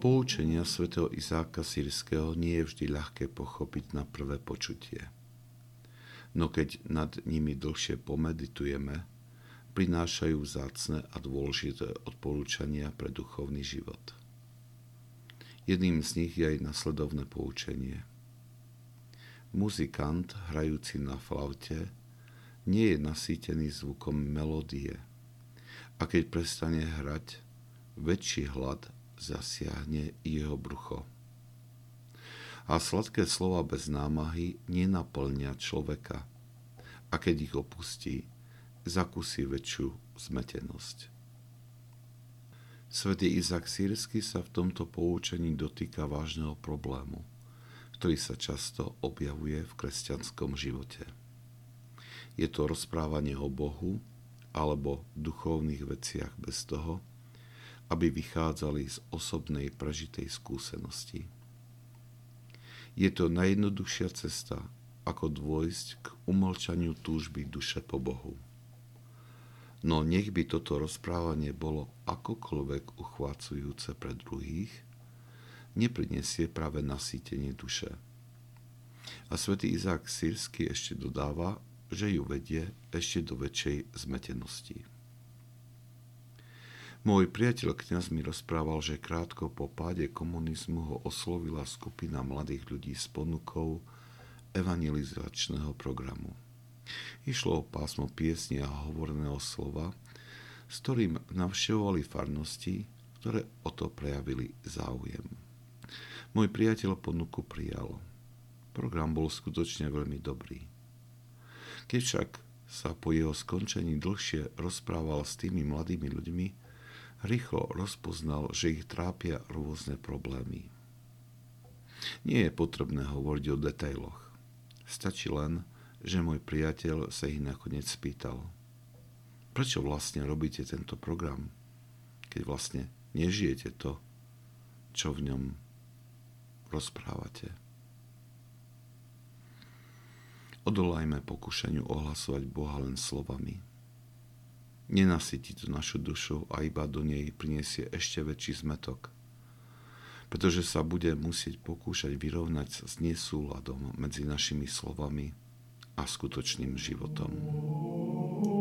Poučenia svätého Izáka Sýrskeho nie je vždy ľahké pochopiť na prvé počutie. No keď nad nimi dlhšie pomeditujeme, prinášajú vzácne a dôležité odporúčania pre duchovný život. Jedným z nich je aj nasledovné poučenie. Muzikant, hrajúci na flaute, nie je nasýtený zvukom melódie a keď prestane hrať, väčší hlad zasiahne jeho brucho. A sladké slova bez námahy nenaplnia človeka a keď ich opustí, zakúsi väčšiu zmetenosť. Svätý Izák Sýrsky sa v tomto poučení dotýka vážneho problému, ktorý sa často objavuje v kresťanskom živote. Je to rozprávanie o Bohu alebo duchovných veciach bez toho, aby vychádzali z osobnej prežitej skúsenosti. Je to najjednoduchšia cesta, ako dôjsť k umlčaniu túžby duše po Bohu. No nech by toto rozprávanie bolo akokoľvek uchvácujúce pre druhých, neprinesie práve nasýtenie duše. A svätý Izák Sýrsky ešte dodáva, že ju vedie ešte do väčšej zmetenosti. Môj priateľ kňaz mi rozprával, že krátko po páde komunizmu ho oslovila skupina mladých ľudí s ponukou evangelizačného programu. Išlo o pásmo piesne a hovorného slova, s ktorým navštevovali farnosti, ktoré o to prejavili záujem. Môj priateľ ponuku prijal. Program bol skutočne veľmi dobrý. Keď však sa po jeho skončení dlhšie rozprával s tými mladými ľuďmi, rýchlo rozpoznal, že ich trápia rôzne problémy. Nie je potrebné hovoriť o detailoch. Stačí len, že môj priateľ sa ich nakoniec spýtal. Prečo vlastne robíte tento program, keď vlastne nežijete to, čo v ňom rozprávate? Odolajme pokušeniu ohlasovať Boha len slovami. Nenasytí to našu dušu a iba do nej prinesie ešte väčší zmätok, pretože sa bude musieť pokúšať vyrovnať sa s nesúladom medzi našimi slovami a skutočným životom.